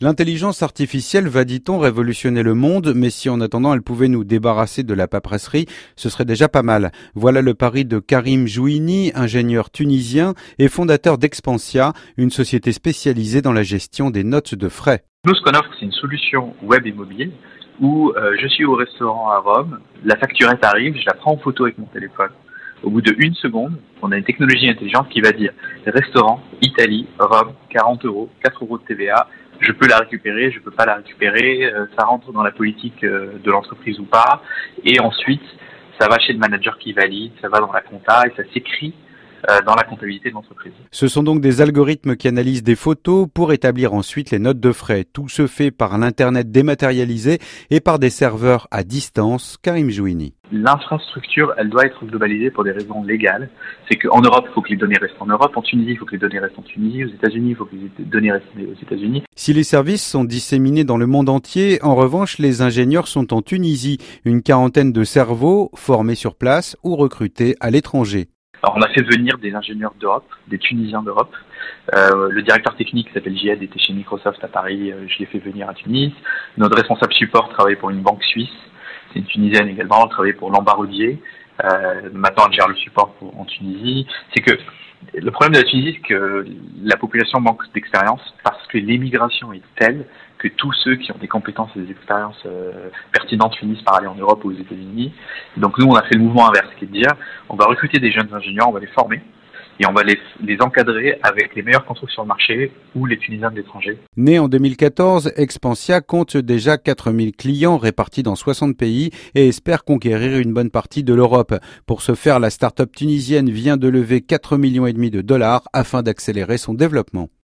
L'intelligence artificielle va, dit-on, révolutionner le monde, mais si en attendant elle pouvait nous débarrasser de la paperasserie, ce serait déjà pas mal. Voilà le pari de Karim Jouini, ingénieur tunisien et fondateur d'Expansia, une société spécialisée dans la gestion des notes de frais. Nous, ce qu'on offre, c'est une solution web et mobile où je suis au restaurant à Rome, la facturette arrive, je la prends en photo avec mon téléphone. Au bout de 1 seconde, on a une technologie intelligente qui va dire restaurant, Italie, Rome, 40 €, 4 € de TVA, je peux la récupérer, je peux pas la récupérer, ça rentre dans la politique de l'entreprise ou pas, et ensuite ça va chez le manager qui valide, ça va dans la compta et ça s'écrit dans la comptabilité de l'entreprise. Ce sont donc des algorithmes qui analysent des photos pour établir ensuite les notes de frais. Tout se fait par l'Internet dématérialisé et par des serveurs à distance. Karim Jouini. L'infrastructure, elle doit être globalisée pour des raisons légales. C'est qu'en Europe, il faut que les données restent en Europe. En Tunisie, il faut que les données restent en Tunisie. Aux États-Unis, il faut que les données restent aux États-Unis. Si les services sont disséminés dans le monde entier, en revanche, les ingénieurs sont en Tunisie. Une quarantaine de cerveaux formés sur place ou recrutés à l'étranger. Alors, on a fait venir des ingénieurs d'Europe, des Tunisiens d'Europe. Le directeur technique qui s'appelle Jihad était chez Microsoft à Paris, je l'ai fait venir à Tunis. Notre responsable support travaille pour une banque suisse, c'est une Tunisienne également, elle travaille pour Lambarodier. Maintenant elle gère le support en Tunisie. C'est que le problème de la Tunisie, c'est que la population manque d'expérience parce que l'émigration est telle que tous ceux qui ont des compétences et des expériences pertinentes finissent par aller en Europe ou aux États-Unis. Donc nous, on a fait le mouvement inverse, qui est de dire, on va recruter des jeunes ingénieurs, on va les former et on va les encadrer avec les meilleurs contrôles sur le marché ou les Tunisiens de l'étranger. Né en 2014, Expansia compte déjà 4000 clients répartis dans 60 pays et espère conquérir une bonne partie de l'Europe. Pour ce faire, la start-up tunisienne vient de lever 4,5 millions de dollars afin d'accélérer son développement.